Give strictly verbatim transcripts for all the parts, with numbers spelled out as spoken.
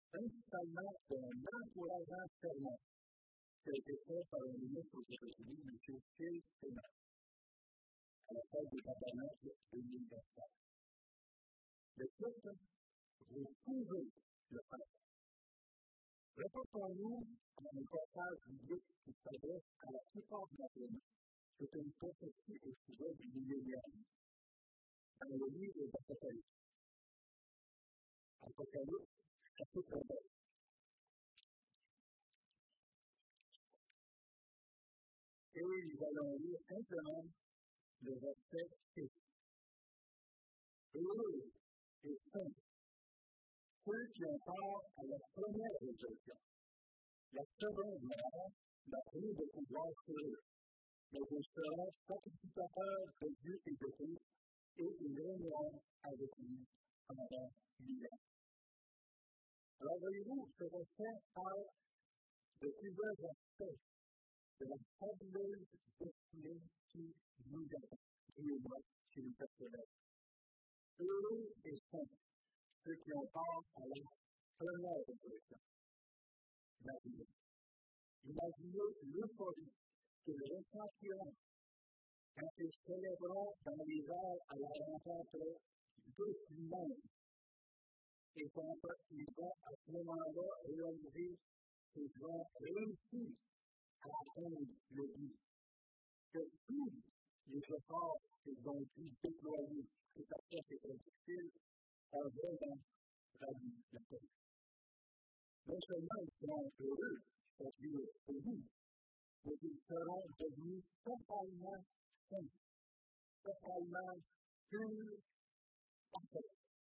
principalement d'un encourageant serment qui a été fait par un ministre aux États-Unis, M. Phil Seymour, à la fête des Tabernacles deux mille vingt-quatre. Le titre, vous pouvez le faire. Reportons-nous à un passage biblique qui s'adresse à la plupart de la planète. C'est une prophétie au sujet du millénaire dans le livre d'Apocalypse. Apocalypse, chapitre vingt. Et nous allons lire simplement le verset six. Heureux et saints, ceux qui ont part à la première résurrection. La seconde mort n'a rien de pouvoir sur eux, mais ils seront sacrificateurs de Dieu et de Christ, et ils régneront avec lui pendant mille ans. Alors, voyez-vous, ce verset parle de plusieurs aspects de la fabuleuse destinée qui nous attend, qui est moi, qui nous personnel. Heureux et saints, ceux qui ont part à la première résurrection. Imaginez. Imaginez l'euphorie qu'ils ressentiront quand ils célébreront dans les airs à la rencontre de monde. Et quand ils vont à ce moment-là réaliser qu'ils vont réussir à atteindre le but. Que tous les efforts qu'ils ont dû déployer, et parfois c'est très difficile, ont vraiment valu la peine. Non seulement ils seront heureux, c'est-à-dire heureux, mais ils seront devenus totalement saints, totalement purs, parfaits.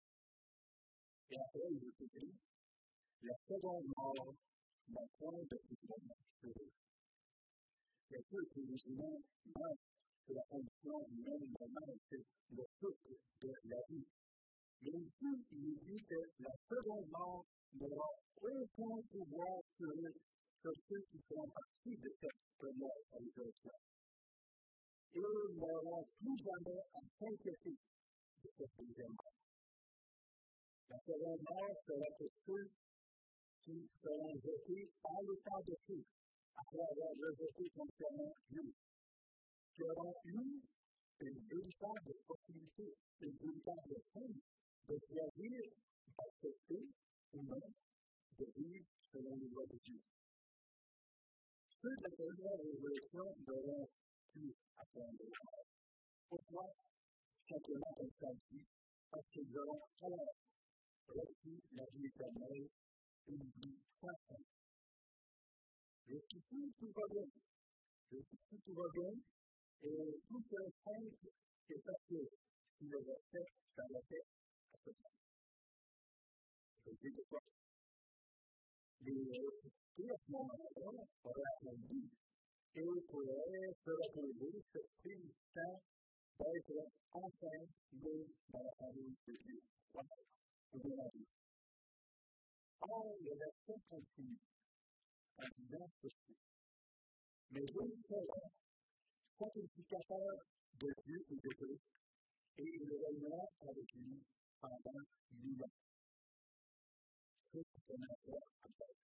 Et après, il est écrit, la seconde mort n'a point de pouvoir sur eux. C'est sûr que les humains meurent, c'est la condition humaine normale, c'est le souffle de la vie. Mais ici, il dit que la seconde mort n'aura aucun pouvoir sur eux, sur ceux qui font partie de cette première résurrection. Et ils n'auront plus jamais à s'inquiéter de cette deuxième mort. La seconde mort sera pour ceux qui seront jetés par l'état de feu, après avoir rejeté concernant Dieu, qui auront eu une véritable possibilité, une véritable chance de choisir d'accepter ou non de vivre selon les lois de Dieu. Ceux de la première résurrection n'auront plus attendre la mort. Pourquoi? Simplement comme ça dit, parce qu'ils auront alors reçu la vie éternelle, une vie sans fin. Jusqu'ici, tout va bien. Jusqu'ici, tout va bien. Et tout ce simple, c'est parce que si le verset s'arrêtait à ce point. Je dis de quoi? Les esprits à ce moment-là auraient attendu et pourraient se reposer, se félicitant d'être enfin nés dans la famille de Dieu. C'est bien la vie. Or, le verset continue en disant ceci. Mais ils seront sacrificateurs de Dieu et de Christ, et ils régneront avec lui pendant mille ans. C'est ce qu'on appelle en fait.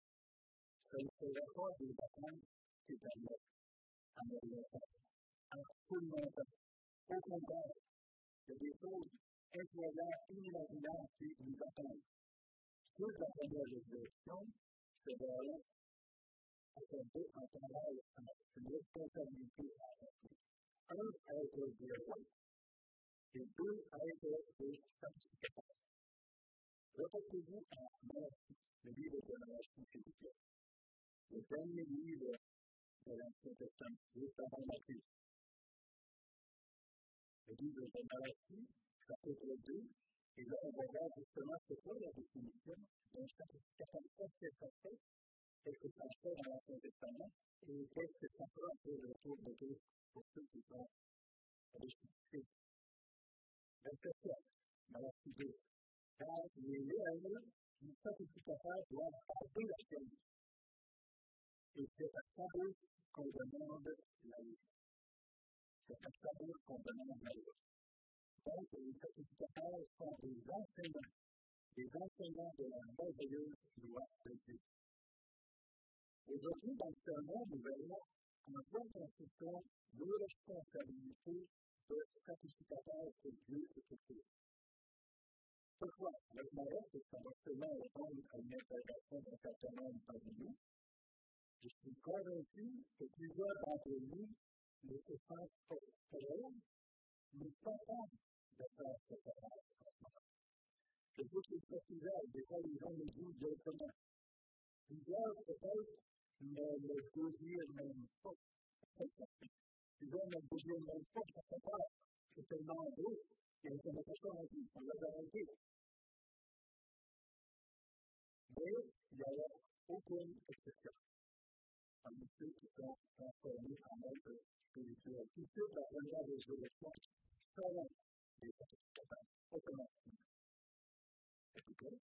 Ce ne sera pas des vacances éternelles à notre enfance, à tout le monde. Au contraire, il y a des choses incroyables, inimaginables qui nous attendent. Ceux de la première résurrection se verront accordés en travail à une responsabilité à accomplir. Un, à être des rois, et deux, à être des sacrificateurs. Reportez-vous à Malachie, le livre de Malachie, s'il vous plaît. Le dernier livre de l'Ancien Testament, juste avant la crise. Le livre de Malachie, chapitre deux, et là on va voir justement c'est quoi la définition d'un sacrificateur. Qu'est-ce que ça fait? Qu'est-ce que ça fait dans l'Ancien Testament? Et qu'est-ce que ça fera après le retour de Dieu pour ceux qui sont ressuscités? Verset sept, Malachie deux. Car les lèvres du sacrificateur doivent garder la chaîne. Et c'est à sa bouche qu'on demande la vie. C'est à sa bouche qu'on demande la vie. Donc, les sacrificateurs sont des enseignants les enseignants de la merveilleuse loi de Dieu. Aujourd'hui, dans le sermon, nous verrons en quoi consistent nos responsabilités de sacrificateurs pour Dieu et pour Dieu. Pourquoi? Le malheur, c'est que ça va seulement répondre à une interrogation d'un certain nombre parmi nous. Je suis convaincu que plusieurs d'entre nous ne se sentent pas prêts, mais pas capables de faire ce travail. Je veux que ce sujet, des fois, les gens me disent directement. Plusieurs, peut-être, ne le désirent même pas. Plusieurs ne le désirent même pas, ça fait peur. C'est tellement beau, et on ne peut pas en dire, on l'a arrêté. Mais il n'y a aucune exception. Parmi ceux qui sont transformés en être spirituels. Tout de suite, la première résurrection selon les sacrificateurs, automatiquement. Écoutez,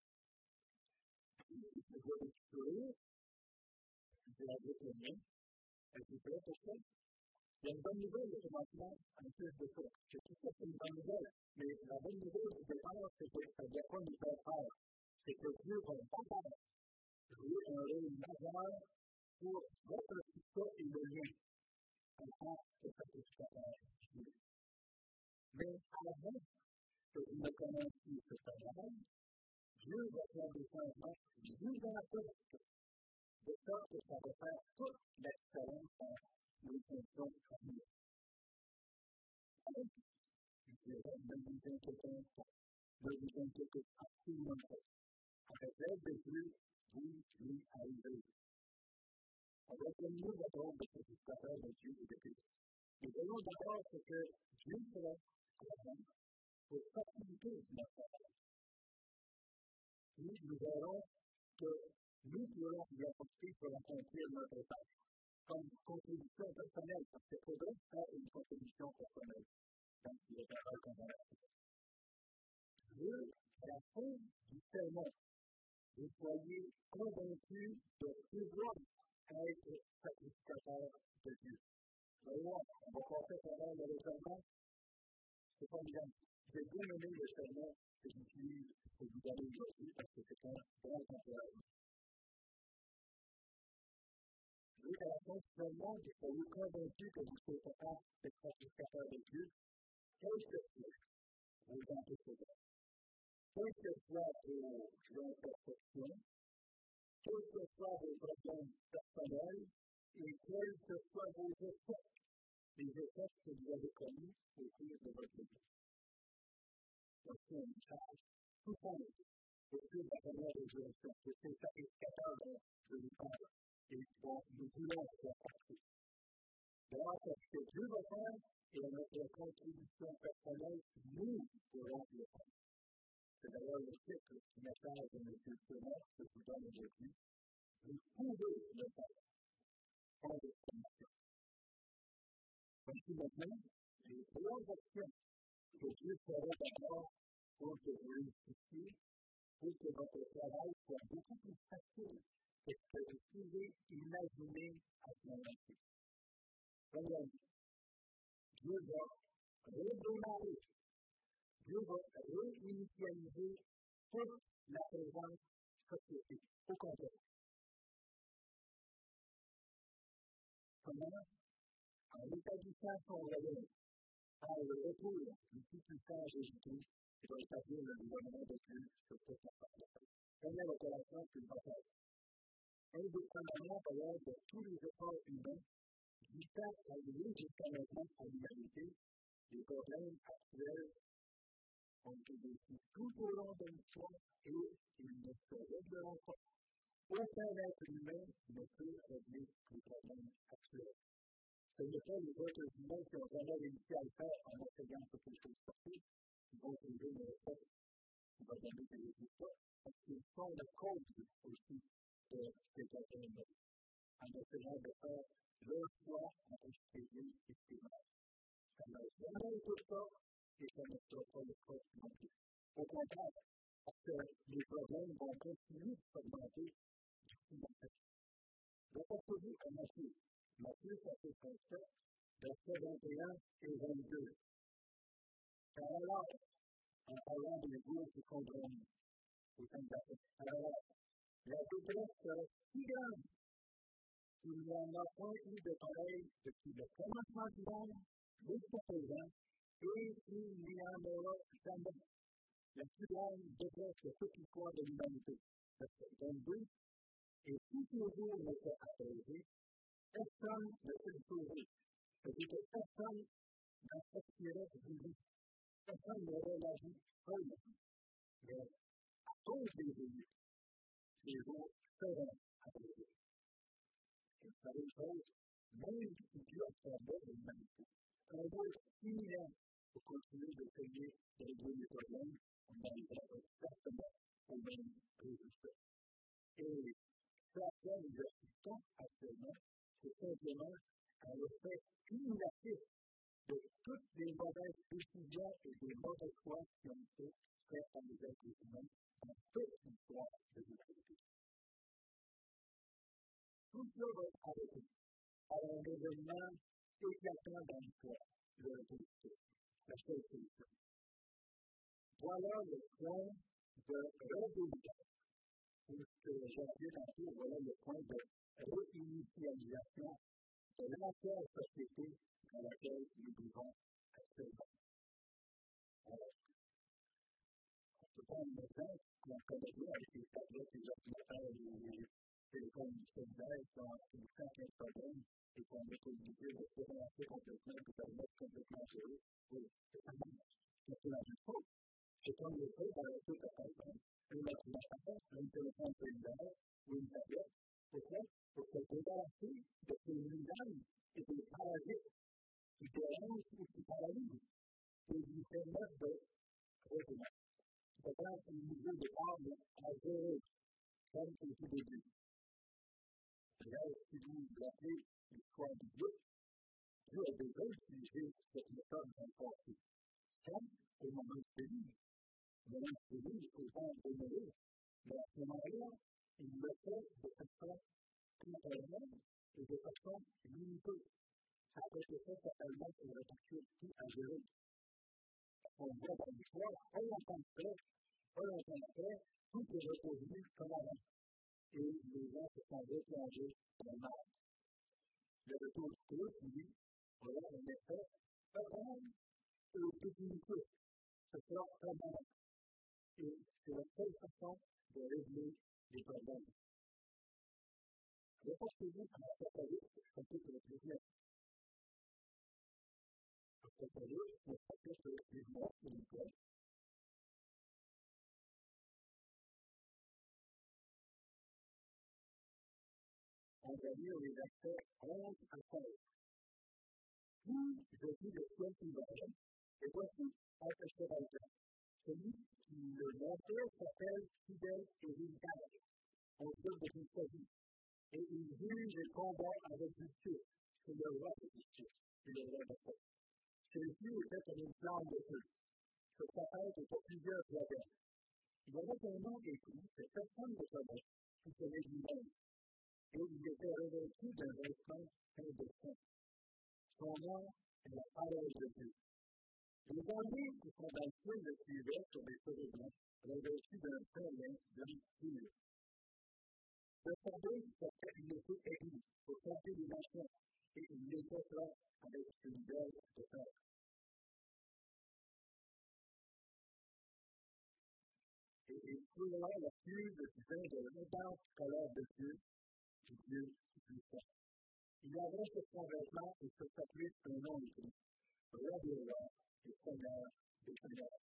je vais vous tuer, je vais vous donner, êtes-vous prêts pour ça? Il y a une bonne nouvelle au commencement en plus de ça. C'est tout ça, c'est une bonne nouvelle. Mais la bonne nouvelle du départ, c'est que ça ne doit pas nous faire peur. C'est que Dieu va d'abord jouer un rôle majeur pour votre succès et le lien en tant que sacrificateur. Mais avant que vous ne commenciez ce travail, Dieu va faire des changements gigantesques, de sorte que ça va faire toute l'excellence dans les fonctions familiales. Je dirais, ne vous inquiétez pas, ne vous inquiétez absolument pas. Avec l'aide de Dieu, vous lui arrivez. On va examiner d'abord le sacrificateur de Dieu et de Christ. Nous voyons d'abord ce que Dieu fait avant pour faciliter notre travail. Puis nous verrons que nous pourrons lui apporter pour accomplir notre tâche, comme contribution personnelle, parce qu'il faudrait faire une contribution personnelle dans le travail qu'on va faire. Dieu, à la fin du sermon, vous soyez convaincus de pouvoir être sacrificateur de Dieu. Voyons, on va passer à travers le sermon. C'est pas bien. J'ai bien aimé le sermon que j'utilise pour vous donner aujourd'hui parce que c'est un grand encouragement. Dieu, à la fin du sermon, vous soyez convaincus que vous êtes capable d'être sacrificateur de Dieu, quel que soit vos antécédents, quel que soit vos imperfections, quels que soient vos problèmes personnels et quels que soient vos échecs, les échecs que vous avez commis au cours de votre vie. Voici un message tout simple au cours de la première résurrection, que c'est sacrificateur dont je vous parle et dont nous voulons faire partie. Voilà ce que Dieu va faire et à notre contribution personnelle, nous pourrons le faire. C'est d'ailleurs le titre du message de M. Thomas que je vous donne aujourd'hui. Vous pouvez le faire. Sans discrimination. Voici maintenant les trois actions que Dieu ferait d'abord pour que vous réussissiez, pour que votre travail soit beaucoup plus facile que ce que vous pouvez imaginer à ce moment-ci. Premièrement, Dieu va redémarrer, Dieu va réinitialiser toute la présente société au complet. Comment? En établissant son royaume, par le retour du tout-puissant Jésus-Christ, qui va établir le gouvernement de Dieu sur toute la terre. Première opération qu'il va faire. Indépendamment d'ailleurs de tous les efforts humains, visant à lier jusqu'à maintenant à l'humanité, les problèmes actuels ont été vécus tout au long de l'histoire et ils ne se régleront pas. Aucun être humain ne peut régler les problèmes actuels. Ce n'est pas les autres humains qui ont vraiment réussi à le faire en essayant de quelque chose de sortir, qui vont trouver une recette qui va donner des résultats, parce qu'ils sont la cause aussi de ces problèmes. En essayant de faire leur choix entre ce qui est bien et ce qui est mal. Ça n'a jamais été ça, et ça ne sera pas le cas non plus. Au contraire, parce que les problèmes vont continuer à s'augmenter d'ici la fin. Reportez-vous à Matthieu. Matthieu, chapitre sept, versets vingt et un et vingt-deux. Car alors, en parlant des jours qui sont venus, au sein de la société. Alors, la détresse serait si grande qu'il n'y en a point eu de pareil depuis le commencement du monde jusqu'à présent, et il n'y en aura jamais. La plus grande détresse de toute l'histoire de l'humanité. Verset vingt-deux. Et si ces jours n'étaient apaisés, personne ne peut le sauver. C'est-à-dire que personne n'en sortirait vivant. Personne n'aurait la vie heureuse. Mais à cause des élus, les jours seront apaisés. Et vous savez une chose, même si Dieu observait l'humanité, un jour imminent pour continuer de payer de régler les problèmes, on arrivera exactement au même résultat. Et ce à quoi nous assistons actuellement, c'est simplement à l'effet cumulatif de toutes les mauvaises décisions et des mauvais choix qui ont été faits par les êtres humains dans toute l'histoire de l'humanité. Tout cela va être arrêté par un événement éclatant dans l'histoire de la politique, la seule solution. Voilà le point de rébellion, ou ce que j'ai appelé tantôt, voilà le point de réinitialisation de l'entière société dans laquelle nous vivons actuellement. Alors, on peut prendre un exemple qu'on connaît bien avec les tablettes, les ordinateurs, les téléphones cellulaires qui ont une certaine problème et qu'on est obligé de se relancer complètement et de permettre complètement zéro. Oui, c'est la même chose. C'est comme le fait dans le tout appareil, un ordinateur, un téléphone cellulaire ou une tablette. Pourquoi? Pour se débarrasser de ces nuisances et des parasites qui dérangent ou qui paralysent et lui permettent de revenir. C'est-à-dire un niveau de arme à zéro, comme au tout début. Et là, si vous vous rappelez l'histoire du Dieu, Dieu a déjà utilisé cette méthode dans le passé. Comme au moment de Céline, au moment de Céline, au temps de Noé, mais à ce moment-là, il le fait de façon temporaire et de façon limitée. Ça a été fait totalement pour répartir tout à zéro. On voit dans l'histoire, pas longtemps après, pas longtemps après, tout est revenu comme avant. Et les gens se sont replongés dans le mal. Le retour du Christ, lui, voilà un effet total et définitif. Ce sera permanent. Et c'est la seule façon de régler les problèmes. Reportez-vous à l'Apocalypse, chapitre dix-neuf. Apocalypse, le chapitre dix-neuf, s'il vous plaît. On va lire les versets onze à seize. Puis je vis le ciel ouvert, et voici un cheval blanc. Celui qui le montait s'appelle Fidèle et Véritable. On dit de sa vie. Et il juge et combat avec justice. C'est le roi de justice. C'est le roi de paix. Celui-ci était comme une flamme de feu. Ce tête était plusieurs dragons. Il y avait un nom écrit que personne ne connaît, qui connaît lui-même. Et il était revêtu d'un vêtement plein de sang. Son nom est la parole de Dieu. Les anges qui sont dans le ciel le suivaient sur des cheveux blancs, revêtus d'un fin lin blanc pur. Le sabbat portait une épée aiguë pour compter les nations, et il l'était là avec une belle de fer. Et il coulera la pluie de vin de l'abondante colère de Dieu, du Dieu puissant. Il avait sur son vêtement et sur sa cuisse un nom écrit, Roi des rois et Seigneur des seigneurs.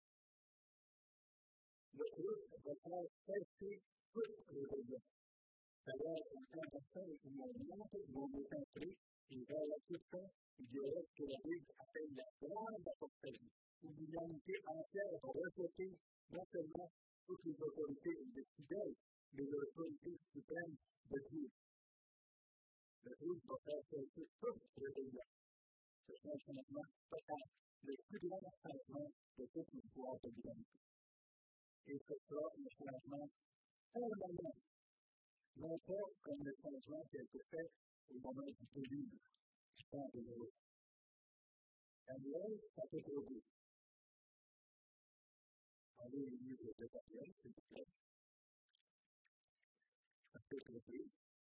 Le Christ va faire cesser toute rébellion. D'ailleurs, en tant que où on monte, où on est entré, et vers la question, il y aurait ce que la Bible appelle la grande apostasie, où l'humanité entière va rejeter non seulement toutes les autorités des fidèles, mais l'autorité suprême de Dieu. Le Christ va faire cesser toute rébellion. Ce sera un changement total, le plus grand changement de toute l'histoire de l'humanité. Et ce sera un changement permanent. Non pas comme le changement qui a été fait au moment du début du temps de Noé. Daniel, chapitre deux. Allez au livre de Daniel, s'il vous plaît. chapitre deux.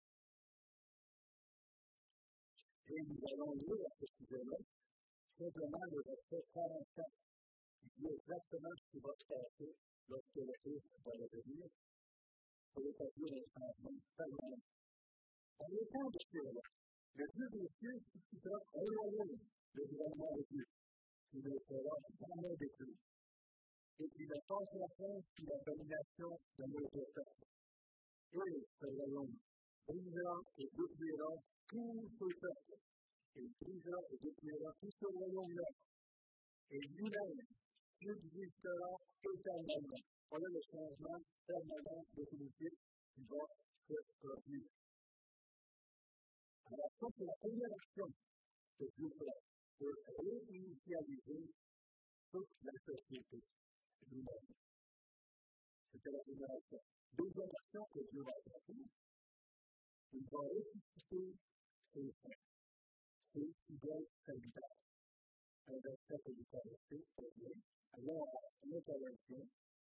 Et nous allons lire à ce sujet-là simplement le verset quarante-quatre, qui dit exactement ce qui va se passer lorsque le Christ va revenir pour établir un changement permanent. En étant de cela, le Dieu des cieux suscitera un royaume, le gouvernement de Dieu, qui ne sera jamais détruit, et qui ne passera point sous la domination de notre peuple. Et ce royaume brisera et détruira tout ce peuple, et brisera et détruira tout ce royaume-là, et lui-même subsistera éternellement. Voilà le changement permanent définitif qui va se produire. Alors, ça, c'est la première action que Dieu fait pour réinitialiser toute la société lui-même. C'était la première action. Deuxième action que Dieu va faire, il va ressusciter ses saints, ses fidèles serviteurs. Un verset que vous connaissez très bien. Alors, un Corinthiens,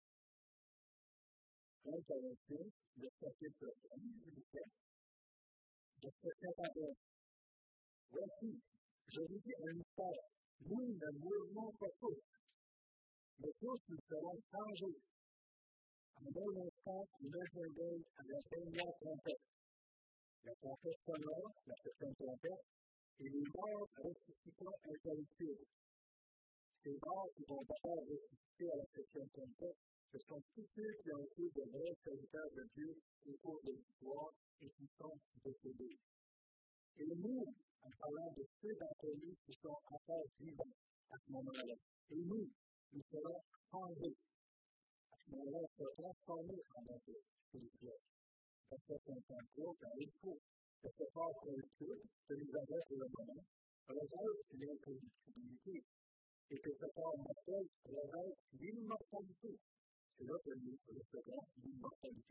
un Corinthiens, le chapitre un, verset cinquante et un. Voici, je vous dis un mystère, nous ne mourrons pas tous, mais tous nous serons changés. En un instant, une seconde, à la dernière trompette. La trompette sonore, la septième trompette, et les morts ressusciteront incorruptibles. Ces morts qui vont d'abord ressusciter à la septième trompette, ce sont tous ceux qui ont été de vrais serviteurs de Dieu au cours de l'histoire et qui sont décédés. Et nous, en parlant de ceux d'entre nous qui sont encore vivants à ce moment-là, et nous, nous serons changés. À ce moment-là, on sera transformés en notre spirituel. Verset cinquante-trois, car il faut que ce corps corruptible que nous avons pour le moment revête l'incorruptibilité, et que ce corps mortel revête l'immortalité. C'est là que nous recevrons l'immortalité.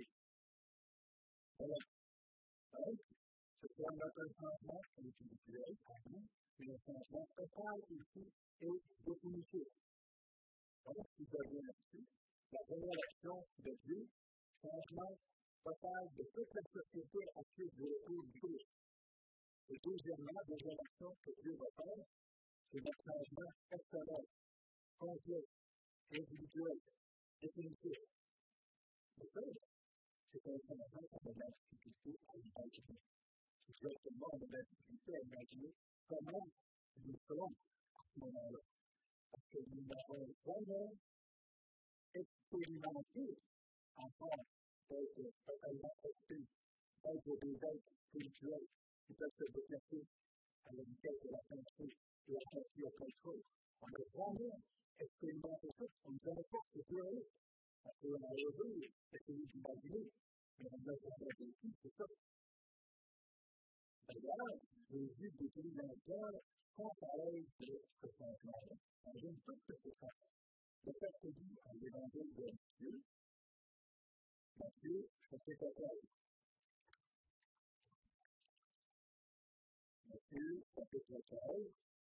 Voilà. Donc, ce soit notre changement spirituel, mais un changement total ici et définitif. Donc, si vous avez là-dessus, la première action de Dieu, changement total de toute la société à suite du retour du Christ. Et deuxièmement, la deuxième action que Dieu va faire, c'est le changement personnel, complet, individuel, définitif. Le fait, c'est un changement de la difficulté à l'imaginer. Exactement, on a la difficulté à imaginer comment nous serons à ce moment-là. Parce que nous n'avons jamais expérimenté encore d'être totalement occupés, d'être des êtres spirituels qui peuvent se déplacer à la vitesse de la pensée et à penser à quelque chose. On n'a jamais expérimenté ça, on ne savait pas ce que c'est. On peut en rêver, essayer d'imaginer, mais on n'a jamais vécu, c'est ça. D'ailleurs, Jésus décrit dans le cœur sans pareil de ce changement-là. On vient tout ce que c'est ça. Le fait que dit en l'évangile de Matthieu, Matthieu, chapitre quatorze. Matthieu, chapitre quatorze.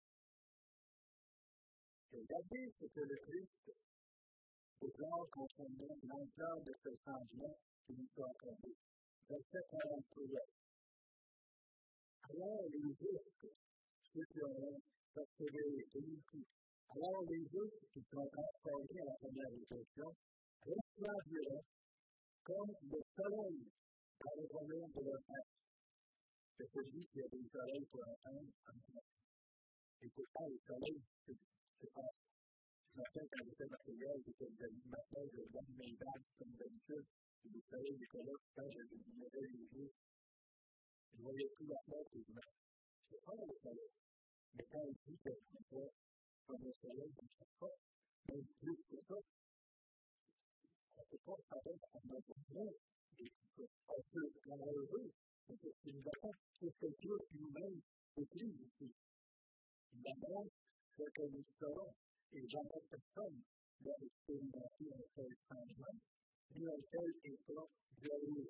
Regardez ce que le Christ déclare concernant l'ampleur de ce changement qui nous soit accordé. Verset quarante-trois. Alors les justes, ceux qui auront persévéré et réussi, alors les justes qui sont transformés à la première résurrection, resplendiront comme le soleil dans le royaume de leur Père. C'est celui qui a des soleils pour atteindre un point. Et pourtant, le soleil, c'est pas. Ce matin, quand j'étais matériel, j'étais le matin, je donne mes bagues comme d'habitude, et le soleil était là, quand je me levais les yeux, je voyais tout la tête et je me c'est pas le soleil. Mais quand il dit que c'est pas comme le soleil, je ne sais pas, même plus que ça, on ne peut pas savoir à notre nom, et on peut être heureux, mais c'est ce qui nous attend, c'est ce que Dieu lui-même écrit ici. Il annonce ce que nous serons, et jamais personne n'a expérimenté un tel changement, ni un tel état glorieux.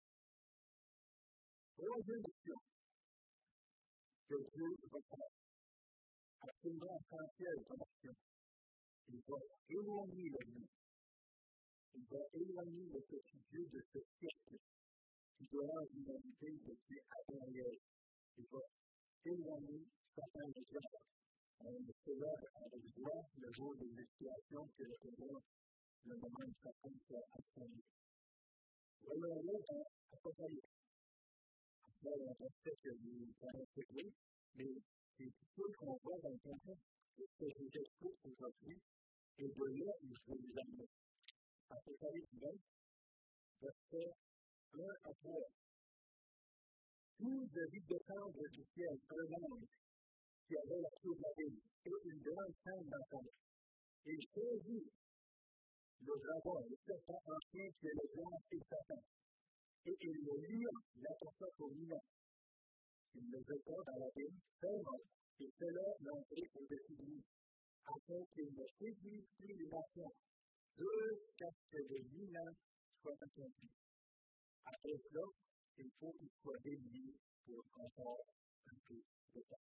Troisième question que Dieu va faire, absolument essentielle comme action. Il va éloigner le nous. Il va éloigner le petit Dieu de ce siècle qui voir l'humanité depuis Adam et Ève. Il va éloigner certains égards. On le fera avec joie le jour de l'expiation que le Seigneur, le moment de sa fin, soit assommé. Voyons-le dans Apocalypse. Après, on va peut-être que vous connaissez plus, mais c'est ce qu'on voit dans le contexte de ce que je vous explique aujourd'hui, et de là où je vais vous amener. Apocalypse vingt, verset un à trois. Puis je vis descendre du ciel un ange qui avait la clé de la ville et une grande chaîne dans sa main. Et il saisit le dragon, le serpent ancien qui est le grand et Satan. Et il le lia, l'apporta pour lui-même. Il le jeta dans la ville, ferme, et cela l'entrée au-dessus de lui, afin qu'il ne séduise plus les nations, jusqu'à ce que les mille ans soient accomplis. Après cela, il faut qu'il soit délié pour encore un peu de temps.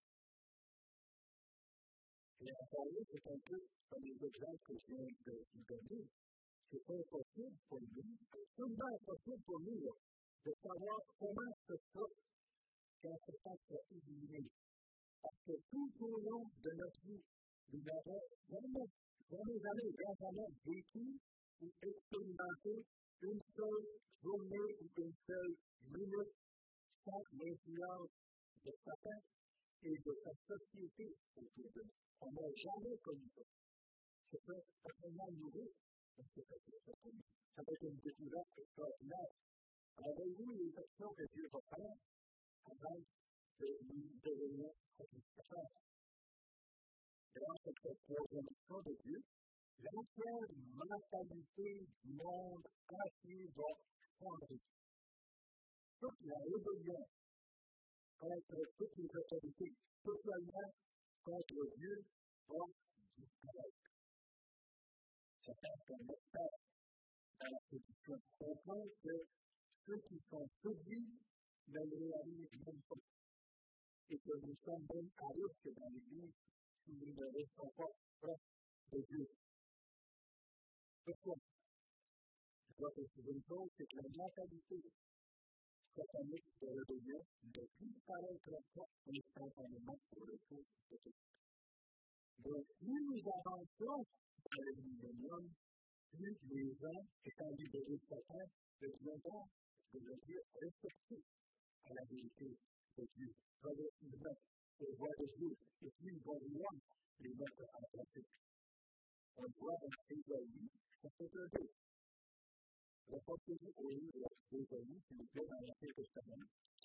Et encore là, c'est un peu comme les exemples que je viens de vous donner. C'est impossible pour nous, absolument impossible pour nous, là, de savoir comment se passe quand ce temps sera éliminé. Parce que tout au long de notre vie, nous n'avons jamais, jamais, jamais, jamais vécu ou expérimenté une seule journée ou une seule minute sans l'influence de Satan et de sa société autour de nous. On n'a jamais connu ça. C'est pas certainement nouveau, mais c'est pas ça pour nous. Ça va être une découverte extraordinaire. Avez-vous les actions que Dieu va faire avant de nous devenir satisfaisants? Grâce à cette troisième action de Dieu, l'ancienne mentalité du monde entier va changer. Toute la rébellion contre toutes les autorités, totalement contre Dieu, va disparaître. C'est un message dans la position. On pense que ceux qui sont séduits ne le réalisent même pas. Et que nous sommes même à risque dans l'Église si nous ne restons pas proches de Dieu. Pourquoi? Je dois préciser une chose, c'est que la mentalité satanique de rébellion ne disparaîtra pas instantanément pour le coup de Christ. Donc, plus nous avançons dans le millénium, plus les gens, étant libérés de Satan, deviendront, je veux dire, respectés à la vérité de Dieu, progressivement, aux voies de Dieu, et puis ils vont vouloir les mettre en pratique. On voit dans Ésaïe, chapitre deux. Reportez-vous au livre d'Ésaïe, s'il vous plaît, dans l'Ancien Testament.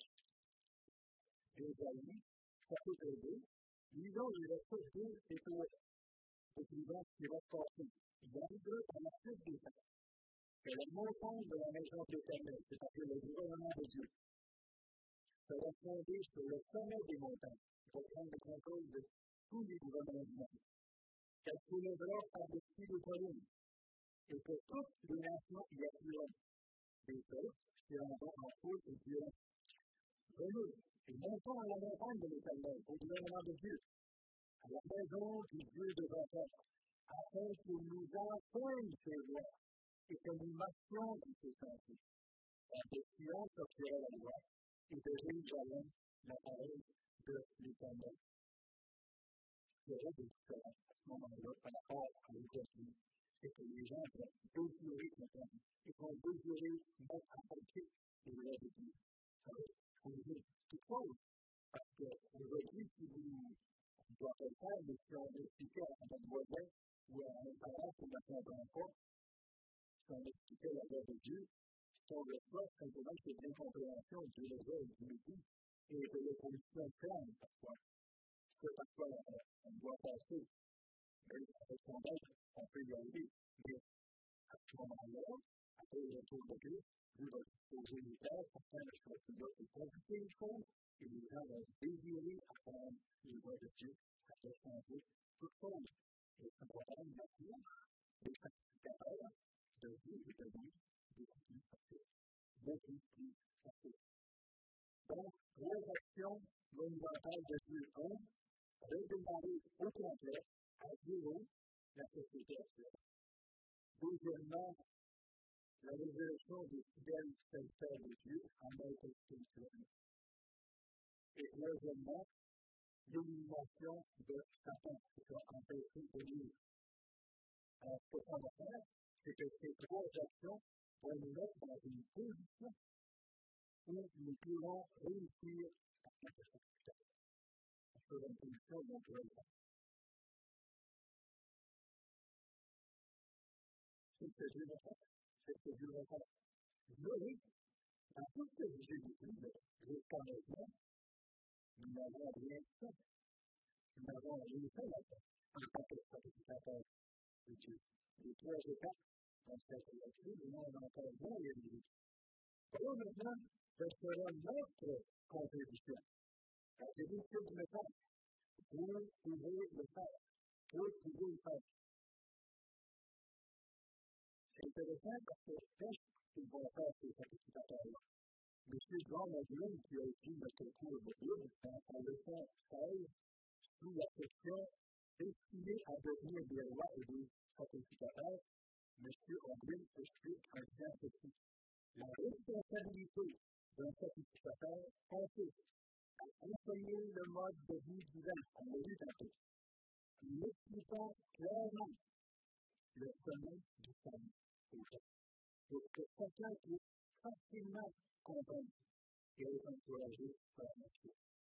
Ésaïe, chapitre deux. Lisons les versets deux et trois. Écrivant ce qui va se passer. Il arrivera à la suite des temps que la montagne de la maison de l'Éternel, c'est-à-dire le gouvernement de Dieu, sera fondée sur le sommet des montagnes, pour prendre le contrôle de tous les gouvernements du monde. Qu'elle soulèvera par-dessus les collines, et que toutes les nations y afflueront. Des peuples qui en vont en foule et diront: venez, et montons à la montagne de l'Éternel, au gouvernement de Dieu, à la maison du Dieu de Jacob, afin qu'il nous enseigne ses voies, et que nous marchions dans ses sentiers. Car de Sion sortira la loi, et de Jérusalem la parole de l'Éternel. Il y aura des différences à ce moment-là par rapport à l'aujourd'hui. C'est que les gens vont désirer comprendre, et vont désirer mettre en pratique les lois de Dieu. Ça va changer toute chose. Parce qu'aujourd'hui, si vous ne doit pas le faire, mais si on expliquait à notre voisin ou à un parent qui ne comprend pas, si on expliquait la loi de Dieu, si on le fait simplement que c'est l'incompréhension du réseau et du midi, et de l'opposition ferme parfois. Que parfois on doit passer, mais avec son maître, on peut y aller. Mais à ce moment-là, après le retour de Dieu, Dieu va poser les tâches, certains ne seront plus là pour compliquer les choses, et les gens vont désirer apprendre les voies de Dieu, ça va changer toute chose. Et ça va rendre la vie des sacrificateurs de Dieu et de Dieu beaucoup plus facile. Beaucoup plus facile. Donc, trois actions monumentales de Dieu. Un, redémarrer au complet, à zéro, la société actuelle. Deuxièmement, la révélation des fidèles serviteurs de Dieu en être spirituel. Et deuxièmement, l'élimination de Satan qui va empêcher de lire. Alors, ce qu'on va faire, c'est que ces trois actions vont nous mettre dans une position où nous pourrons réussir à notre sacrifice. Sur une position où on peut le faire. C'est ce que Dieu va faire. C'est ce que Dieu va faire. Oui, dans tout ce que j'ai vécu, jusqu'à maintenant, nous n'avons rien fait. Nous n'avons rien fait là-dedans, en tant que sacrificateur de Dieu. Les trois étapes, on fait là-dessus, mais nous, on a encore moins les livres. Alors maintenant, ce sera notre contribution. La contribution du message. Vous pouvez le faire. Vous pouvez le faire. C'est intéressant parce que qu'est-ce qu'ils vont faire ces sacrificateurs-là? M. John Edwin, qui a écrit notre cours de Bible, en leçon seize, sous la section destinée à devenir des rois et des sacrificateurs, M. Edwin explique un bien ceci. La responsabilité d'un sacrificateur consiste à enseigner le mode de vie divin, on l'a vu tantôt, en expliquant clairement le chemin du salut aux gens, pour que chacun puisse facilement comprendre et être encouragé par la nature.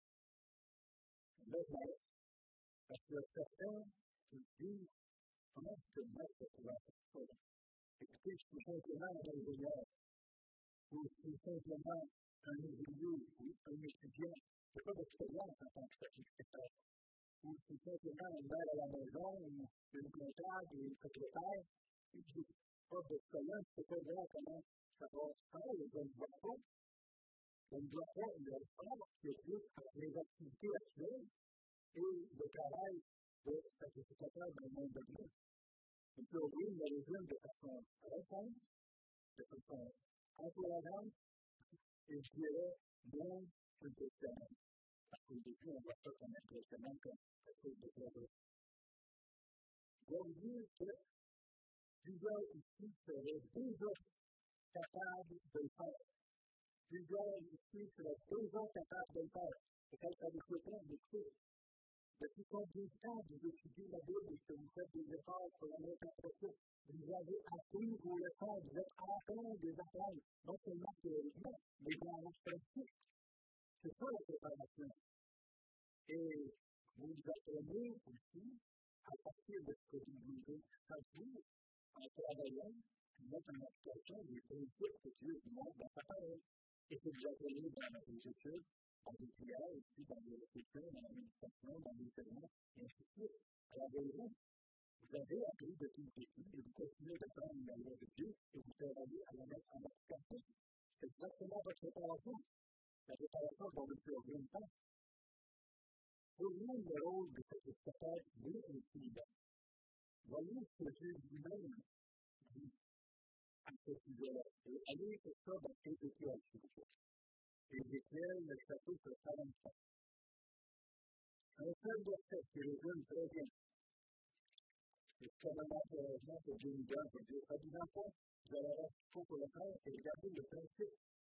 Maintenant, parce que certains qui disent comment est-ce que maître pourra faire ça? Écoutez, je suis simplement un ingénieur, ou je suis simplement un ouvrier, ou un étudiant, je n'ai pas d'expérience en tant que sacrificateur. Ou je suis simplement une mère à la maison, ou une comptable, ou une secrétaire, et je n'ai pas d'expérience, je ne sais pas voir comment ça va se faire, je ne vois pas. Je ne vois pas le sport qui est plus entre les activités actuelles et le travail de sacrificateur dans le monde de Dieu. On peut ouvrir le régime de façon très simple, de façon encourageante, et je dirais moins impressionnante. Parce qu'au début, on ne voit pas comme impressionnant comme quelque chose de très vrai. Je dois vous dire que plusieurs ici seraient déjà capables de le faire. Plusieurs ici seraient déjà capables de le faire. Peut-être ça vous surprend d'écouter. Depuis combien de temps vous étudiez la Bible et que vous faites des efforts pour la l'interpréter? Vous avez appris vos leçons, vous êtes en train de les apprendre, non seulement théoriquement, mais dans la pratique. C'est ça la préparation. Et vous apprenez aussi, à partir de ce que vous vivez chaque jour, en travaillant, en mettre en application les principes que Dieu vous montre dans sa parole. Et que vous apprenez dans les études, dans les prières, aussi dans les réflexions, dans la méditation, dans les sermons, et ainsi de suite. Alors, voyez-vous, vous avez appris depuis le début, et vous continuez d'apprendre la loi de Dieu, et vous travaillez à la mettre en application. C'est exactement votre préparation. La préparation dont vous pouvez avoir une temps. Pour vous, le rôle de sacrificateur, oui, est évident. Voyez ce que Dieu lui-même dit à ce sujet-là. Et allez sur ça dans Ézéchiel, s'il vous plaît. Ézéchiel, le chapitre quarante-cinq. Un seul verset qui résume très bien. C'est extrêmement intéressant que Dieu nous donne, que Dieu a dit dans ça. Vous allez avoir ce qu'il faut pour le faire, et regardez le principe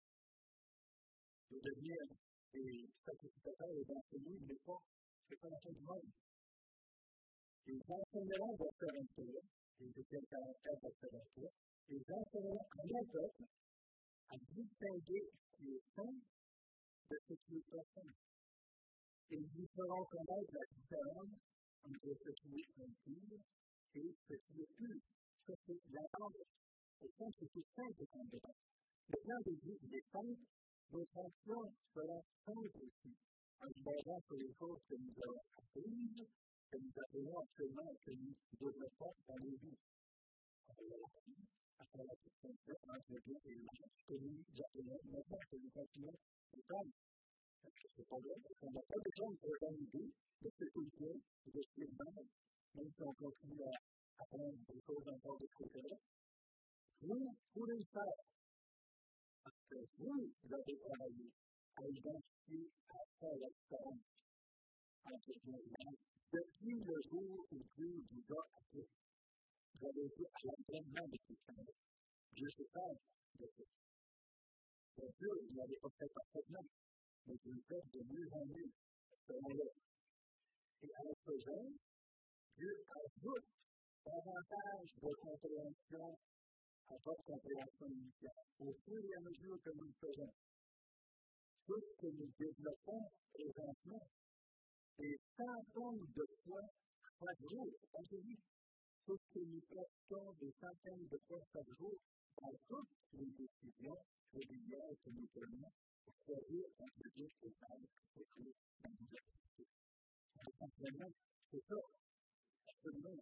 de devenir des sacrificateurs et d'enseigner, mais pas, c'est pas la fin du monde. Ils enseigneront verset vingt-trois, Ézéchiel quarante-quatre, verset vingt-trois, ils enseigneront à mon peuple à distinguer ce qui est saint de ce qui est pas saint. Et ils lui feront connaître la différence entre ce qui est impur et ce qui est pur. Ça, c'est la base. Au fond, c'est tout simple comme débat. Le plan de Dieu, il est simple. Notre action sera simple aussi, en se basant sur les choses que nous avons apprises, que nous apprenons actuellement, que nous développons dans nos vies. À travers la vie, à travers la distinction entre le bien et le mal, que nous apprenons maintenant, que nous continuons de prendre. C'est pas vrai, parce qu'on n'a pas besoin de très bonne idée de ce que c'est bien, de ce qui est mal, même si on continue à apprendre des choses encore de ce côté-là. Vous pouvez le faire. Parce que vous, vous avez travaillé à identifier, à faire la différence entre le bien et le mal. Depuis le jour où Dieu vous a appelé, vous avez été à l'entraînement de Christ. Dieu se parle de ça. Bien sûr, il n'avait pas fait parfaitement, mais il le fait de mieux en mieux, selon l'autre. Et en le faisant, Dieu ajoute davantage de compréhension à votre compréhension initiale, au fur et à mesure que nous le faisons. Ce que nous développons présentement, c'est cent tonnes de fois chaque jour. Entendez-vous? Ce que nous pratiquons des centaines de fois chaque jour dans toutes les décisions régulières que nous prenons pour choisir entre Dieu et le mal et Dieu dans nos activités. Essentiellement, c'est ça. Absolument.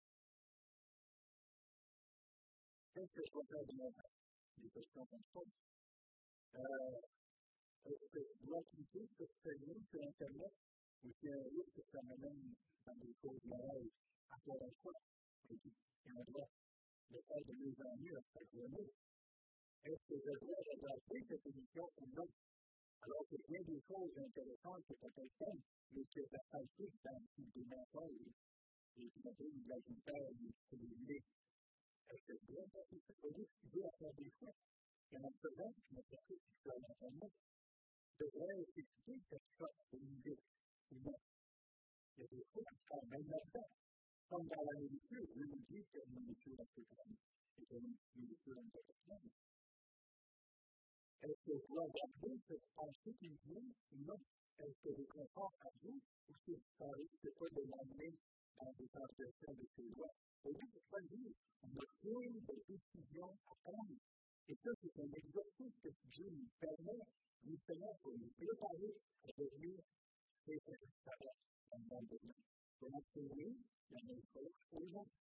Qu'est-ce que je dois faire de mon temps? Des questions comme ça. Euh, est-ce que je dois quitter ce que je fais sur Internet ou c'est un risque que ça m'amène dans des choses mauvaises encore une fois? Et on doit le faire de mieux en mieux à chaque journée. Est-ce que je dois regarder cette émission ou non? Alors que bien des choses intéressantes que peut-être font, mais qui est accepté dans des mensonges et qui ont une agitaire et des idées. Est-ce que je dois passer ce produit qui veut faire des fois? Et en faisant, je me fais tout ce que l'enseignement devrait expliquer cette sorte de idée ou non. Il y a des choses qui sont même là-dedans. Comme dans la nourriture, je vous dis que la nourriture est plus grande et que la nourriture est plus grande. Est-ce que je dois garder cette pensée qui vient ou non? Est-ce que je comprends à vous ou est-ce que ça risque pas de m'amener dans des transgressions de ces lois? Et là, c'est pas dire, on a plein de décisions à prendre. Et ça, c'est un exercice que Dieu nous permet, justement, pour nous préparer à devenir des sages dans le monde de Dieu. Donc, oui, la même chose pour les autres.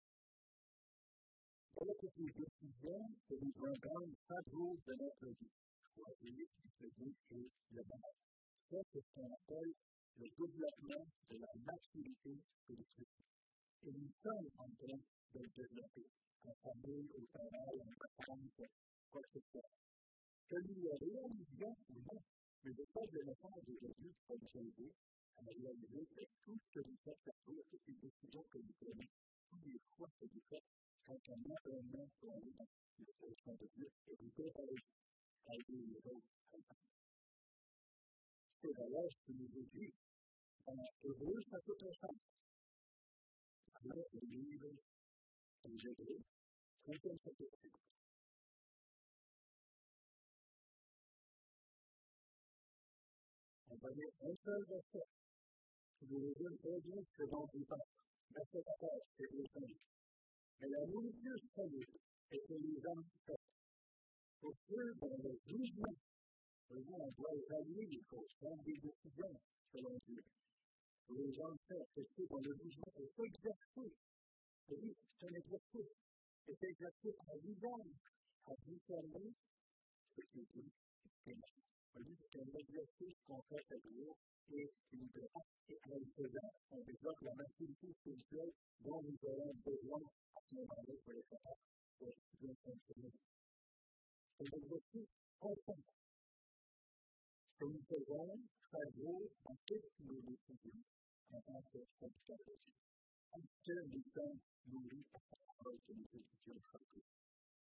Voilà toutes les décisions que nous devons prendre chaque jour de notre vie. Choisir ce Dieu qui est le bonheur. Ça, c'est ce qu'on appelle le développement de la maturité spirituelle. Et nous sommes en train de le développer. En famille, au travail, en vacances, quoi que ce soit. Que nous le réalisions ou non, mais de pas de le faire de Jésus comme Jésus, à réaliser que tout ce que vous faites chaque jour, toutes les décisions que vous prenez, tous les choix que vous faites, quand on a un nom pour aller dans la création de Dieu, et vous préparez à aider les autres à le faire. C'est d'ailleurs ce qui nous est dit dans Hébreux chapitre cinq. Alors, le livre des Hébreux, cinquième chapitre. On va lire un seul verset. Je vous résume très bien ce dont il parle. Verset quatorze, Hébreux cinq. Mais la nourriture solide est que les hommes fassent. Pour ceux dont le jugement, on doit évaluer les choses, prendre des décisions selon Dieu. Pour les hommes faits, c'est ceux dont le jugement est exercé. Oui, c'est un exercice. C'est exercé en visant à discerner ce qui est dit et non. Oui, c'est un exercice qu'on fait chaque jour et qui nous prépare. Et en le faisant, on développe la maturité spirituelle dont nous aurons besoin à ce moment-là pour les faire pour bien fonctionner. C'est un exercice constant que nous faisons chaque jour dans toutes nos décisions en tant que producteurs de Dieu. Est-ce que nous sommes nourris par la parole que nous étudions chaque jour?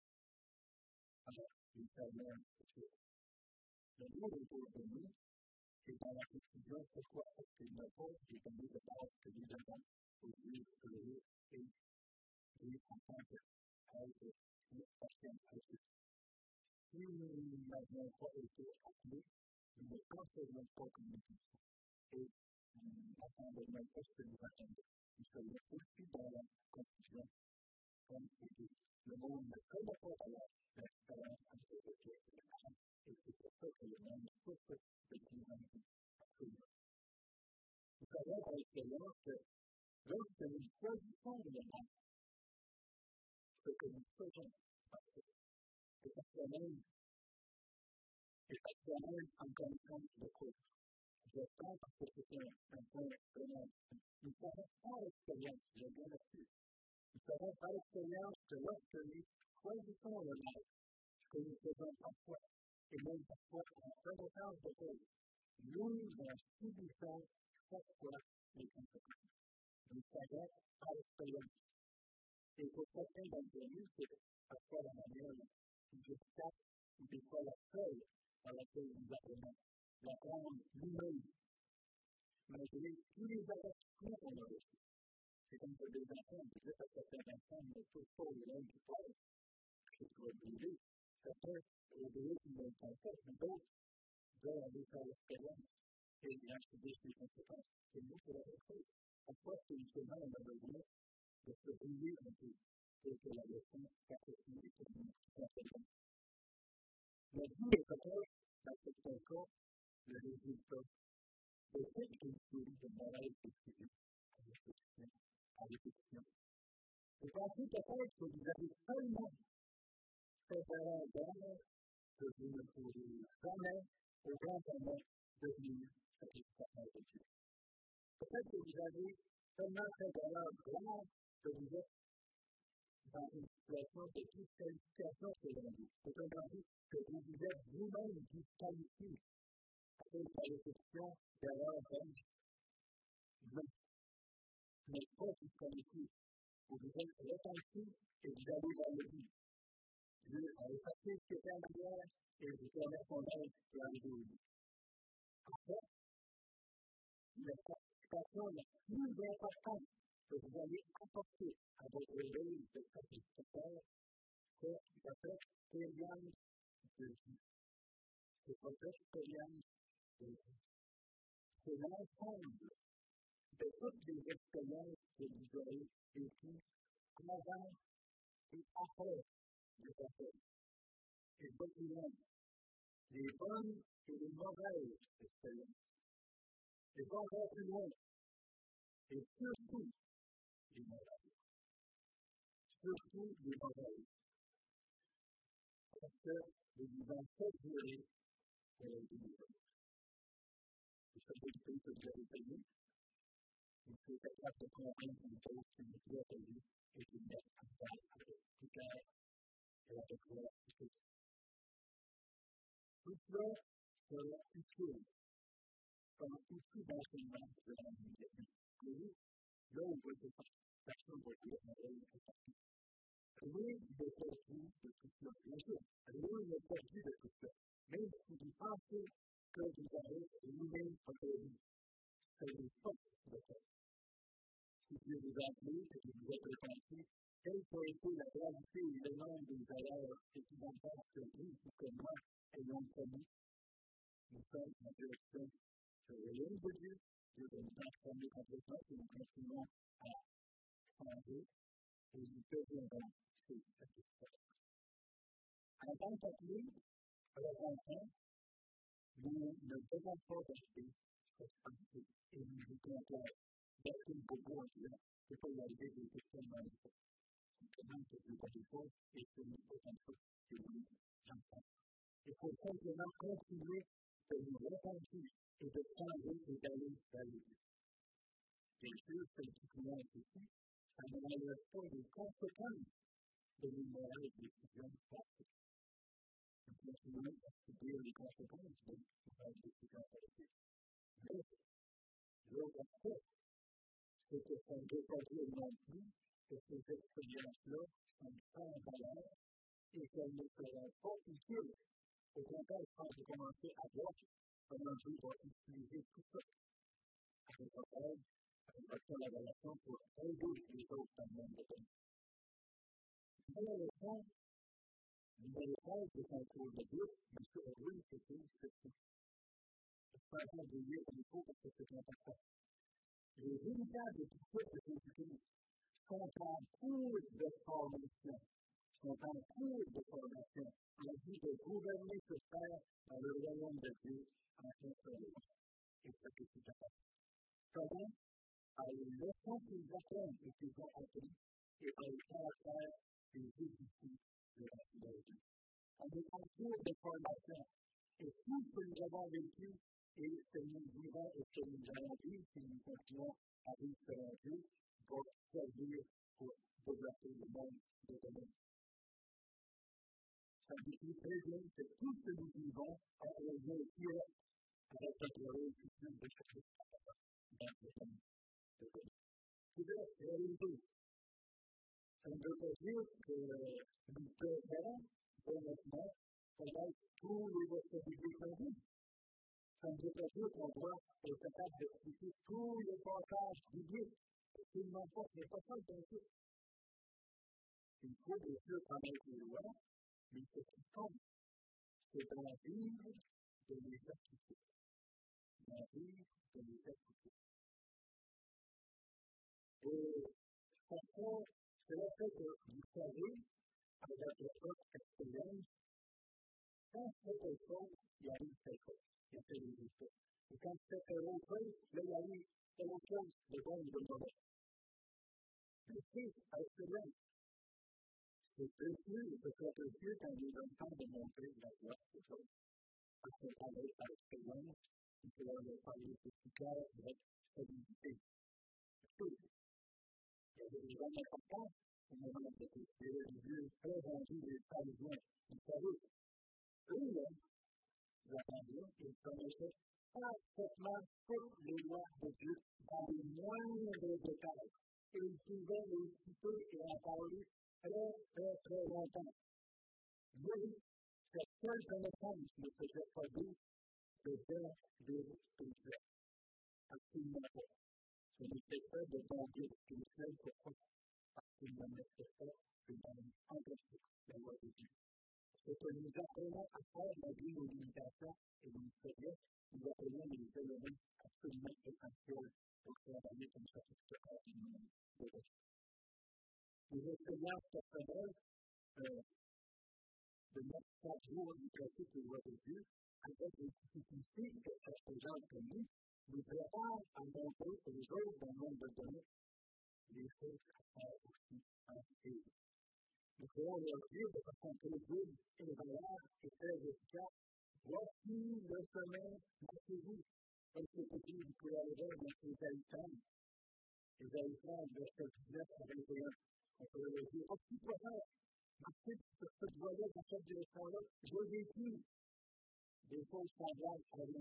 Alors, nous savons que le monde autour de nous est dans la décision pourquoi est-ce qu'il ne pas des données de base que nous avons pour vivre heureux et vivre en tant qu'être patient à Dieu. Si nous n'avons pas été appelés, nous ne concevons pas comme nous pensons. Et nous n'attendons même pas ce que nous attendons. Nous sommes aussi dans la confusion comme Dieu. Le monde ne connaît pas alors l'expérience entre Dieu et les parents. Et c'est pour ça que le monde souffre de l'humanité. Absolument. Nous savons dans l'expérience que lorsque nous choisissons le monde, ce que nous faisons, parce que c'est personnel, c'est personnel en connaissance de cause. Je pense que c'est un point vraiment. Nous savons par expérience, j'ai bien reçu. Nous savons par expérience que lorsque nous choisissons le mal, ce que nous faisons parfois, et même parfois en connaissance de cause, nous en subissons chaque fois les conséquences. Nous savons par expérience. Et pour certains d'entre nous, c'est parfois la manière qui je tape, ou des fois la seule à laquelle nous apprenons, l'apprendre nous-mêmes, malgré tous les avertissements qu'on a reçus. C'est comme pour des enfants, peut-être à certains enfants, mais tout pas au long du corps, c'est pour obéir. Certains obéissent une bonne concept, mais d'autres veulent aller faire l'expérience et en subir les conséquences. Et nous, c'est la même chose. Parfois, spirituellement, on a besoin de se rouler un peu pour que la leçon soit possible pour nous. La vie est peut-être, dans certains cas, le résultat de toute une série de mauvaises décisions à répétition, à répétition. Vous pensez peut-être que vous avez tellement fait erreur d'heure que vous ne pourrez jamais, au grand moment, devenir satisfaiteur de Dieu. Peut-être que vous avez tellement fait erreur grave que vous êtes dans une situation de disqualification selon vous. Autrement dit, que vous vous êtes vous-même disqualifié à cause de la répétition d'erreurs d'homme. Non, vous n'êtes pas disqualifié. Vous vous êtes repenti et vous allez dans le but. Dieu a effacé ce qui était en arrière et vous permet son aide pour arriver au but. En fait, la participation la plus importante que vous allez apporter à votre réveil de satisfaction, c'est votre expérience de vie. C'est votre expérience de vie. C'est l'ensemble de toutes les expériences que vous aurez vécues avant et après le baptême. Et beaucoup moins. Les bonnes et les mauvaises expériences. Et pas encore plus loin. Et surtout, les mauvaises. Surtout les mauvaises. Parce que nous nous en faites durer pour les délivrer. Vous savez le prix que vous avez payé. Vous êtes capable de convaincre une chose qui vous doit payer et qui vous met en place avec tout cœur et avec la tout. Tout cela sera utile comme outil d'enseignement de la vie de Dieu. Mais oui, là où vous êtes personne ne va dire merveille et partout. Rien n'est perdu de tout cela. Bien sûr, rien n'est perdu de tout cela. Même si vous pensez que vous avez vous-même obéi, ce n'est pas le cas. Si Dieu vous a appelé et que vous êtes repenti, quelle peut être la gravité et le nombre des valeurs épouvantables que vous, tout comme moi, ayons commis, nous sommes en direction sur le royaume de Dieu, Dieu va nous transformer complètement et nous continuons à changer et nous deviendrons ses satisfaits. En tant qu'appelé à la rencontre, nous ne devons pas rester cette pensée et nous nous complaire d'être une bobo en disant que pas y arriver des questions dans les choses. Simplement que Dieu va des choses et que nous ne sommes pas comme ça que nous j'entends. Il faut simplement continuer de nous repentir et de changer et d'aller vers le Dieu. Bien sûr, comme tout le monde ici, ça ne relève pas des conséquences de nos mauvaises décisions passées. Nous continuons à subir les conséquences de nos mauvaises décisions passées. Mais, l'autre aspect, c'est que ça ne veut pas dire non plus que ces expériences-là sont sans valeur et qu'elles ne seront pas utiles. Au contraire, quand vous commencez à voir comment Dieu va utiliser tout ça avec votre aide, avec votre collaboration pour aider les autres dans le monde de Dieu. Numéro treize, numéro treize de son cours de Dieu, M. Edwin se dit ceci. Je peux pas vous lire comme il faut parce que c'est important. Les véritables disciples de Jésus-Christ sont en cours de formation, sont en cours de formation, en vue de gouverner sur terre dans le royaume de Dieu en contrôlant et sacrificateur. Comment? Par les leçons qu'ils apprennent et qu'ils ont appris, et par le caractère qu'ils édifient de la fidélité. On est en cours de formation, et tout ce que nous avons vécu et ce que nous vivons et ce que nous allons vivre, si nous continuons à vivre selon Dieu, va servir pour développer le monde de demain. Ça décrit très bien que tout ce que nous vivons a un lien direct avec notre rôle futur de Christ dans le monde de demain. C'est vrai, réalisé. Ça nous veut pas dire que nous devons, honnêtement, connaître tous les versets bibliques de la Bible. Ça ne veut pas dire qu'on doit être capable d'expliquer tous les passages bibliques. Absolument pas, ce n'est pas ça le principe. Il faut bien sûr connaître les lois, mais ce qui compte, c'est d'en vivre, de les appliquer. D'en vivre, de les appliquer. Et ça fait, c'est le fait que vous savez, avec votre expérience, quand c'est quelque chose, il y a eu quelque chose. Il y a eu quelque chose. Et quand c'est quelque chose, là, il y a eu quelque chose de bon ou de mauvais. Mais c'est à l'expérience. C'est précieux, c'est très précieux quand il est en train de montrer la voie des choses. Parce qu'on parle à l'expérience, il peut leur parler de tout clair avec stabilité. C'est il y a des gens importants au moment de tester les lieux très rendus des pharisiens. Vous savez, eux, là, la pharisiens, ils connaissaient parfaitement toutes les lois de Dieu dans les moindres détails. Et ils pouvaient les citer et en parler très, très, très longtemps. Mais cette seule connaissance ne faisait pas d'eux de bien Dieu spirituel. Absolument pas. Ce n'était pas de bon Dieu spirituel pour eux. Absolument pas. C'est un fantastique, la loi de Dieu. Ce que nous apprenons à faire malgré nos limitations et nos faiblesses, nous apprenons les éléments absolument essentiels pour travailler comme ça sur ce corps de Dieu. Les expériences personnelles euh, de notre chaque jour du pratique des lois de Dieu, avec les difficultés que ça présente comme nous, nous préparent à montrer aux autres dans le monde de données les choses à faire aussi en Dieu. Nous pouvons leur dire de façon crédible et valable et très efficace, voici le chemin, marchez-vous. Comme c'est écrit, vous pouvez aller voir dans les habitants, les habitants de verset dix-neuf à vingt et un. On peut leur dire, oh, tu peux faire, marcher sur cette voie-là, dans cette direction-là, j'ai vécu des choses semblables à lui.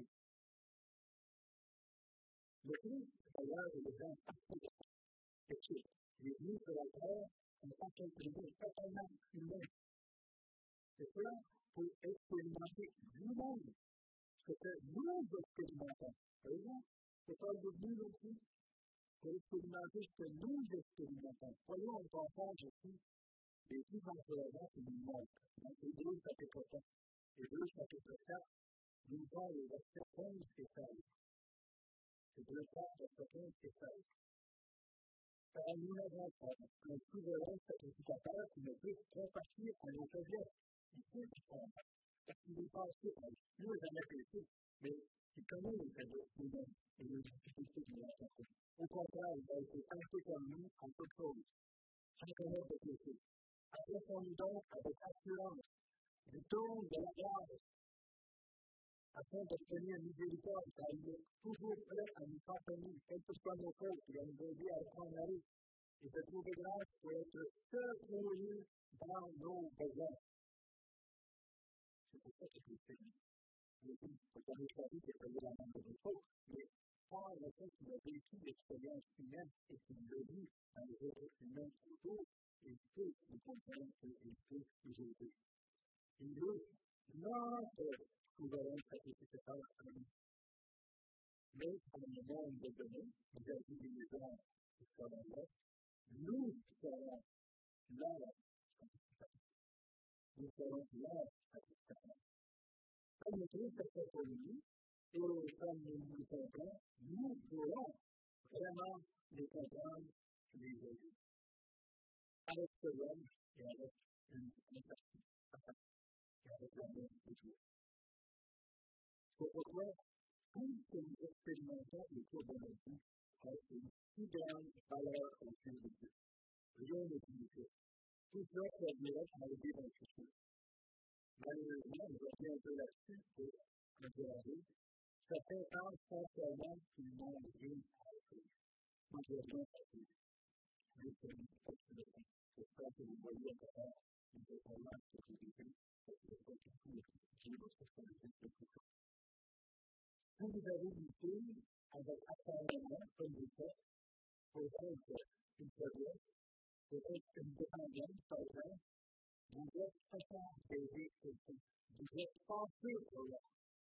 Le Christ, d'ailleurs, est le grand parti de quelque chose. Il est venu sur la terre en tant qu'individu totalement humain. C'est cela pour expérimenter lui-même ce que nous expérimentons. Voyez-vous, c'est pas de nous aussi pour expérimenter ce que nous expérimentons. Voyons en passage aussi les plus encourageants qui nous montrent. Dans Hébreux chapitre quatre. Hébreux chapitre quatre, nous voyons les versets quinze et seize. Hébreux quatre, versets quinze et seize. Car nous n'avons pas un souverain sacrificateur qui ne peut compasser à nos faiblesses. Il sait ce qu'on a. Parce qu'il est passé par le Dieu jamais péché, mais il connaît les faiblesses humaines et les difficultés de la personne. Au contraire, il a été tenté comme nous en toutes choses, sans connaître de péché. Apprêtons-nous donc avec assurance du trône de la grâce, afin d'obtenir miséricorde, car il est toujours prêt à nous pardonner, quelles que soient nos fautes, et à nous aider à prendre la route, et de trouver grâce pour être secourus dans nos besoins. C'est pour ça que je fais. Je dis, il faut donner sa vie pour payer la main de nos fautes, mais par le fait qu'il a vécu l'expérience humaine et qu'il l'a vu dans les autres humains autour, il peut nous comprendre qu'il peut nous aider. Il est notre souverain sacrificateur à nous. Mais dans le monde de données, vous avez des gens qui seront là, nous serons leur sacrificateur. Nous serons leur sacrificateur. Comme le Christ a fait pour nous, et comme nous nous comprends, nous pourrons vraiment les comprendre et les aider. Avec ce l'homme et avec une empathie, et avec l'amour de Dieu. C'est pourquoi tout ce que nous expérimentons au cours de notre vie a une si grande valeur aux yeux de Dieu. Rien n'est inutile. Tout cela servirait à aider dans le futur. Malheureusement, je reviens un peu là-dessus pour me dire, certains pensent sincèrement qu'ils n'ont rien à offrir. Moi, je n'ai rien à offrir. Je sais pas ce que c'est. J'espère que vous voyez à travers les expériences que j'ai vécues, parce que je sais que tout le Dieu va se faire des choses. Si vous avez une fille avec acharnement, comme vous faites, pour être une faiblesse, peut-être une dépendance, par exemple, vous êtes capable d'aider quelqu'un. Vous êtes pensé pour là.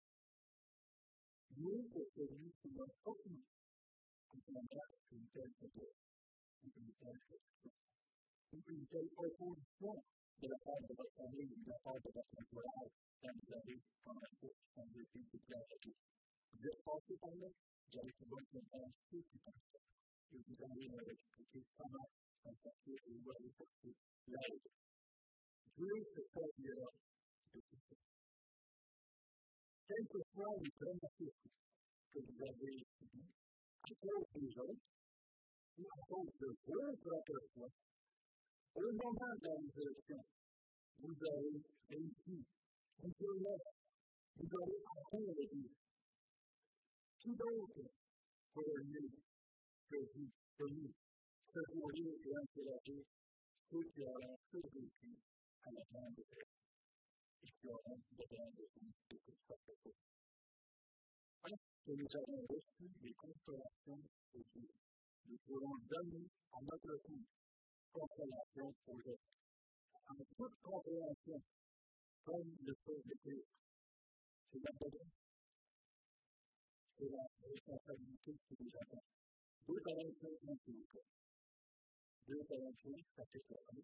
Nous, c'est celui qui m'a aucune comprendra une telle chose, une telle question, une telle opposition de la part de votre famille, de la part de votre entourage, quand vous avez commencé, quand vous avez été clair à vous. Vous êtes passé par là, vous avez toujours comprendre ceux qui pensent ça. Et vous allez leur expliquer comment contacter et où aller chercher l'aide. Dieu se fait violent de tout ça. Quelquefois, les traumatismes que vous avez subis, à cause des autres, ou à cause de vos propres choix, au moment de la résurrection, vous avez réussi, vous avez vous avez atteint le but. Qui d'autre pourrait mieux que vous, que nous, secourir et encourager ceux qui auront survécu à la grande défaite et qui auront besoin de vous de toute façon. Parce que nous avons reçu des consolations de Dieu, nous pourrons donner à notre tour consolation aux autres. En toute compréhension, comme le fait de Christ, c'est la bonne, c'est la responsabilité que nous avons. deux Corinthiens un, s'il vous plaît. deux Corinthiens, chapitre un.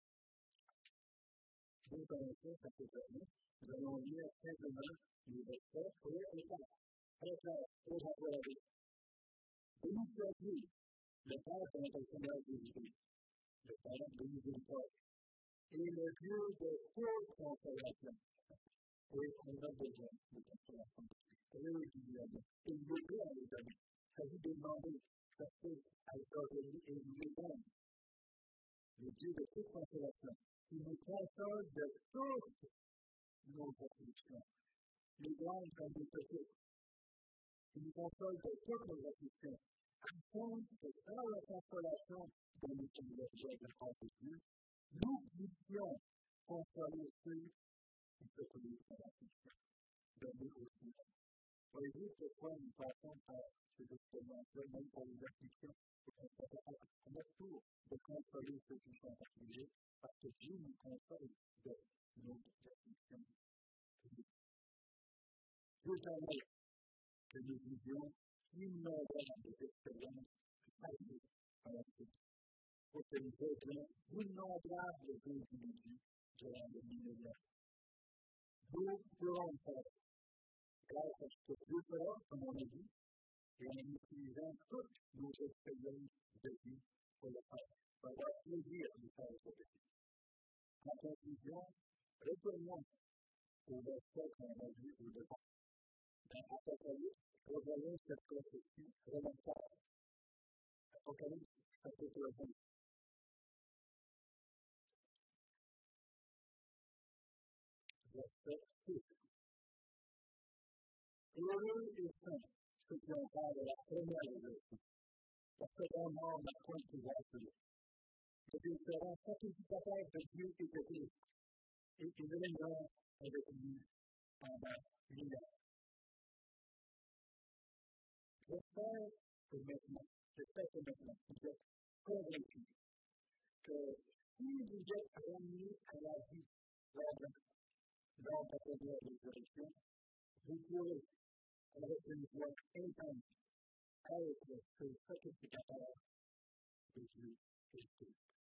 deux Corinthiens, chapitre un. Nous allons lire simplement les versets un et quatre. Très clair, très encouragé. Béni soit Dieu, le Père de notre Seigneur Jésus-Christ, le Père de miséricorde, et le Dieu de toute consolation. Et on a besoin de consolation. Régulièrement. Il veut bien nous donner. Ça vous demander, ça fait à l'autorité et lui-même. Le Dieu de toute consolation, qui nous console de toutes nos afflictions, les grandes comme les petites, qui nous console de toutes nos afflictions, afin que par la consolation dont nous sommes l'objet de la part de Dieu, nous puissions consoler ceux qui se trouvent dans l'affliction. Donner aussi. Voyez-vous pourquoi nous passons par ces expériences-là, même pour les afflictions, pour qu'on soit capable à notre tour de consoler ceux qui sont affligés, parce que Dieu nous console de nos afflictions. Dieu permet que nous vivions innombrables expériences passées par la suite, pour que nous ayons d'innombrables individus durant le millénaire. Nous pourrons faire, grâce à ce que Dieu fera, comme on a dit, et en utilisant toutes nos expériences de vie pour le faire. Ça va avoir plaisir de faire ce défi. En conclusion, retournons au verset qu'on a vu au départ. Dans Apocalypse, revoyons cette prophétie remarquable. Apocalypse, chapitre vingt. Verset six. Heureux et saints, ceux qui ont part de la première résurrection. La seconde mort n'a point pouvoir sur eux. Mais ils seront sacrificateurs de Dieu et de Christ, et ils règneront avec lui pendant mille ans. J'espère que maintenant, j'espère que maintenant, vous êtes convaincus que si vous êtes remis à la vie lors de la première résurrection, vous pourrez, avec une voix intense, être ce sacrificateur de Dieu et de Christ.